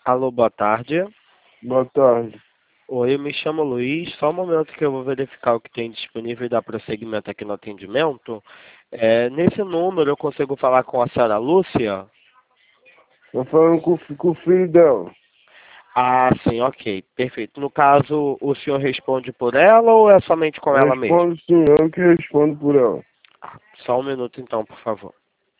Alô, boa tarde. Boa tarde. Oi, eu me chamo Luiz. Só um momento que eu vou verificar o que tem disponível e dar prosseguimento aqui no atendimento. Nesse número eu consigo falar com a senhora Lúcia? Tô falando com o filho dela. Ah, sim, ok, perfeito. No caso, o senhor responde por ela ou é somente com ela mesmo? Responde sim, eu que respondo por ela. Só um minuto então, por favor.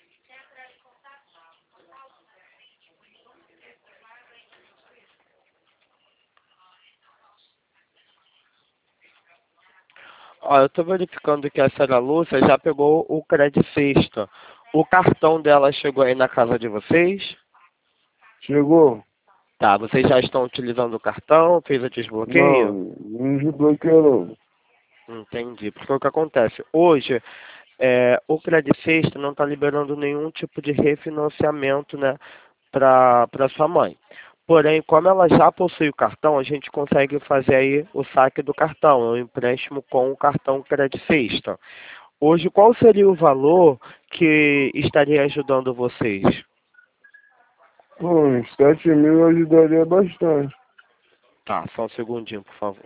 Ó, eu estou verificando que a senhora Lúcia já pegou o Credit Sexta. O cartão dela chegou aí na casa de vocês? Chegou? Tá, vocês já estão utilizando o cartão, fez o desbloqueio? Não, não desbloqueou não. Entendi. Porque o que acontece? Hoje, o Credit Sexta não está liberando nenhum tipo de refinanciamento, né, para sua mãe. Porém, como ela já possui o cartão, a gente consegue fazer aí o saque do cartão, o empréstimo com o cartão Credit Sexta. Hoje, qual seria o valor que estaria ajudando vocês? Pô, uns 7.000 ajudaria bastante. Tá, só um segundinho, por favor.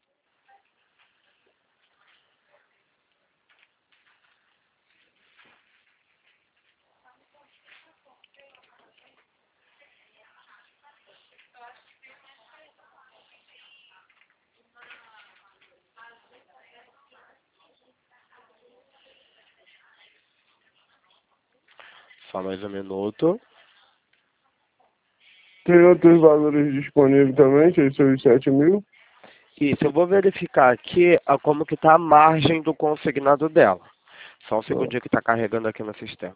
Só mais um minuto. Tem outros valores disponíveis também, que são os 7.000? Isso, eu vou verificar aqui como que está a margem do consignado dela. Só um Ó, segundinho que está carregando aqui no sistema.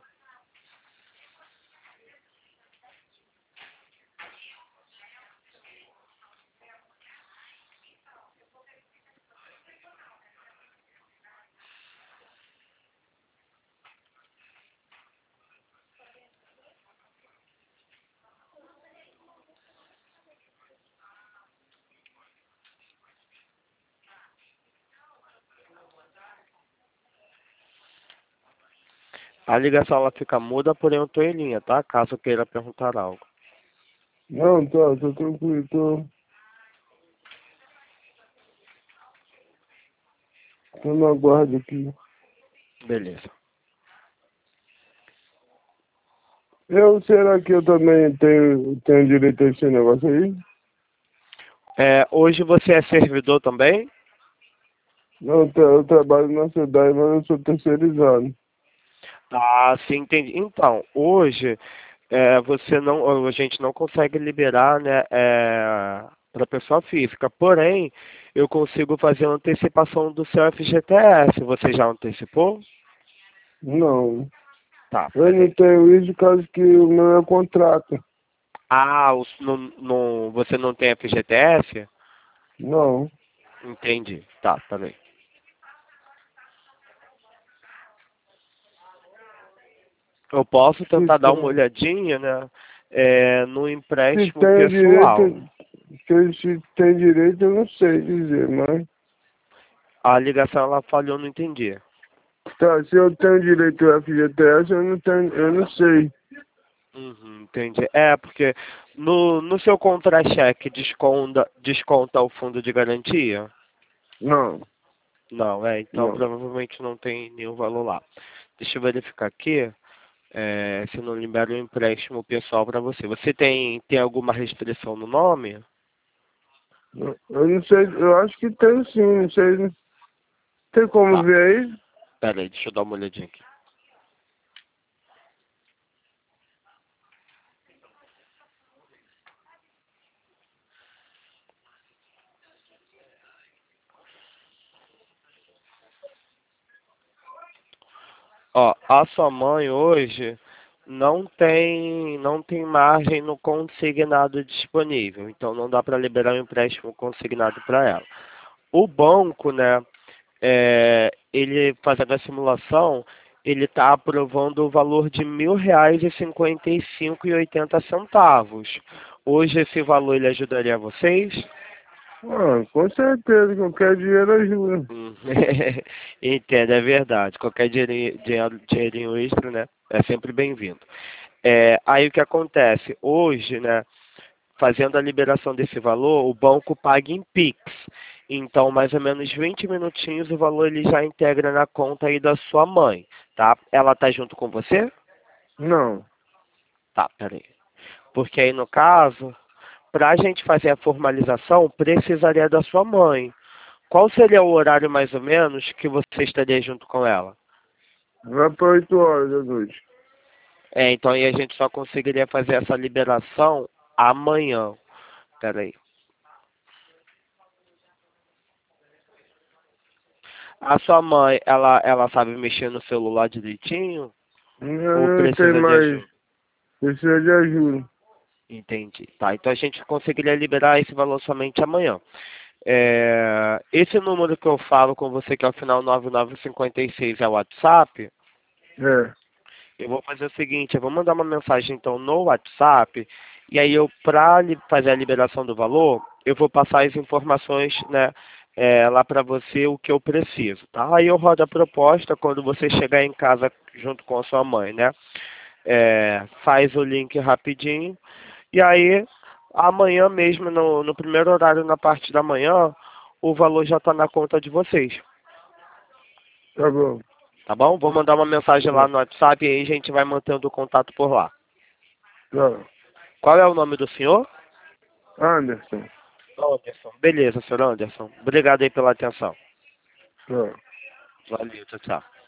A ligação ela fica muda, porém eu estou em linha, tá? Caso queira perguntar algo. não, tô tranquilo, tô no aguardo aqui. Beleza. Será que eu também tenho direito a esse negócio aí? Hoje você é servidor também? Não, eu trabalho na cidade, mas eu sou terceirizado. Ah, sim, entendi. Então, hoje a gente não consegue liberar, né, para pessoa física. Porém, eu consigo fazer a antecipação do seu FGTS. Você já antecipou? Não, Tá, eu não peraí. tenho isso por causa que o meu é contrato. Ah, você não tem FGTS? Não. Entendi. Tá, peraí. Eu posso Se tentar dar uma tem, olhadinha, né, no se empréstimo tem pessoal. direito, se tem direito, eu não sei dizer, mas A ligação ela falhou, não entendi. tá, se eu tenho direito ao FGTS, eu não tenho, eu não sei. Uhum, entendi. Porque no seu contra-cheque desconta o fundo de garantia? Não, Não, então não. provavelmente não tem nenhum valor lá. Deixa eu verificar aqui, se não libera um empréstimo pessoal para você. Você tem alguma restrição no nome? Eu não sei, eu acho que tem sim, não sei. Tem como Tá, ver aí? pera aí, deixa eu dar uma olhadinha aqui. Ó, a sua mãe hoje não tem margem no consignado disponível, então não dá para liberar um empréstimo consignado para ela. O banco, né, ele fazendo a simulação, ele está aprovando o valor de R$ 1.000 e 55,80. Hoje esse valor ele ajudaria vocês? Ah, com certeza, qualquer dinheiro ajuda. Hum, Entendo, é verdade. Qualquer dinheirinho extra, né, é sempre bem-vindo. Aí o que acontece? Hoje, né, fazendo a liberação desse valor, o banco paga em Pix. Então, mais ou menos 20 minutinhos, o valor ele já integra na conta aí da sua mãe, tá? Ela tá junto com você? Não. Tá, peraí. Porque aí, no caso, para a gente fazer a formalização, precisaria da sua mãe. Qual seria o horário, mais ou menos, que você estaria junto com ela? Vai para 8 horas da noite. Então aí a gente só conseguiria fazer essa liberação amanhã. Peraí. A sua mãe, ela sabe mexer no celular direitinho? Ou Eu não sei precisa de mais. ajuda? Precisa de ajuda. Entendi. Tá, então a gente conseguiria liberar esse valor somente amanhã. Esse número que eu falo com você, que é o final 9956, é o WhatsApp. É. Eu vou fazer o seguinte, eu vou mandar uma mensagem então no WhatsApp, e aí eu, para fazer a liberação do valor, eu vou passar as informações, né, lá para você o que eu preciso, tá? Aí eu rodo a proposta quando você chegar em casa junto com a sua mãe, né? Faz o link rapidinho, e aí amanhã mesmo, no primeiro horário, na parte da manhã, o valor já está na conta de vocês. Tá bom. Tá bom? Vou mandar uma mensagem lá Tá. no WhatsApp e aí a gente vai mantendo o contato por lá. Tá. Qual é o nome do senhor? Anderson. Anderson. Beleza, senhor Anderson. Obrigado aí pela atenção. Tá. Valeu, tchau, tchau.